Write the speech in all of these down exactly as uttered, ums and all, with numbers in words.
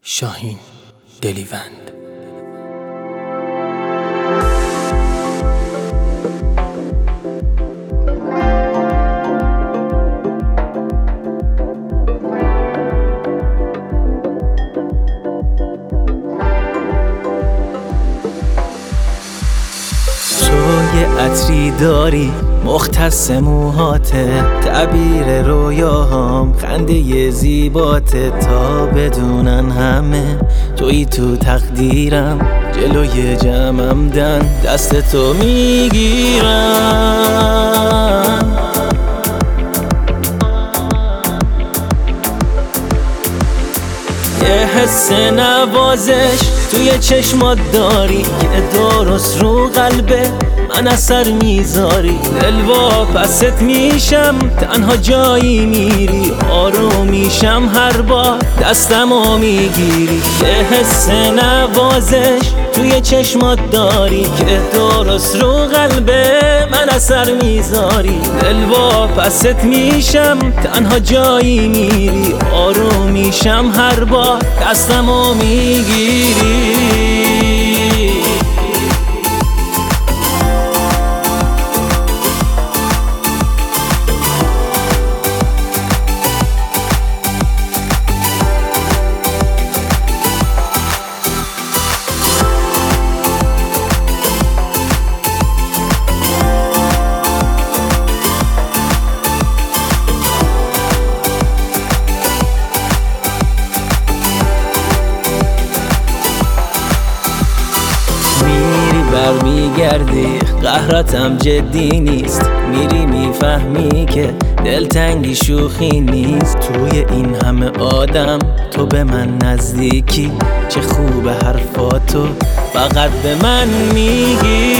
شاهین دلیوند. تو یه عطری داری مختص موهاته، تعبیر رویاهام خنده زیباته. تا بدونن همه توی تو تقدیرم، جلوی جمعم دن دست تو میگیرم. یه حس نوازش توی چشمات داری، یه درست رو قلبه من اثر میذاری. دلوا پست میشم تنها جایی میری، آروم میشم هر بار دستمو میگیری. یه حس نوازش توی چشمات داری، که درست رو قلبه من اثر میذاری. دلوا پست میشم تنها جایی میری، آروم میشم هر بار دستمو میگیری. برمیگردی قهرتم جدی نیست، میری میفهمی که دلتنگی شوخی نیست. توی این همه آدم تو به من نزدیکی، چه خوب حرفاتو فقط به من میگی.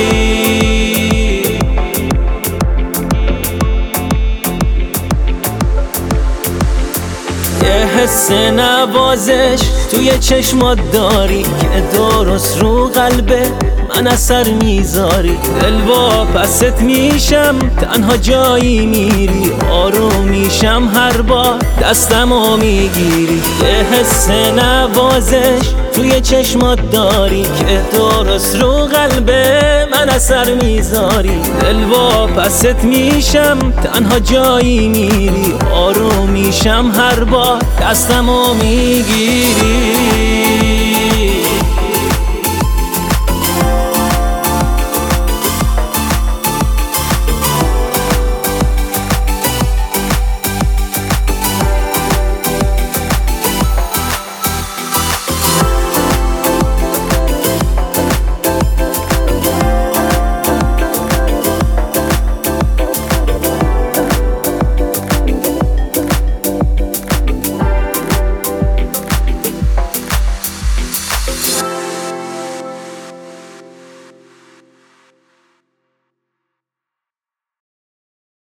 یه حس نوازش توی چشمات داری، که درست رو قلبه من اثر میذاری. دلوا پست میشم تنها جایی میری، آروم میشم هر بار دستمو میگیری. یه حس نوازش توی چشمات داری، که درست رو قلبه من اثر میذاری. دلوا پست میشم تنها جایی میری، آروم میشم هر بار دستمو میگیری.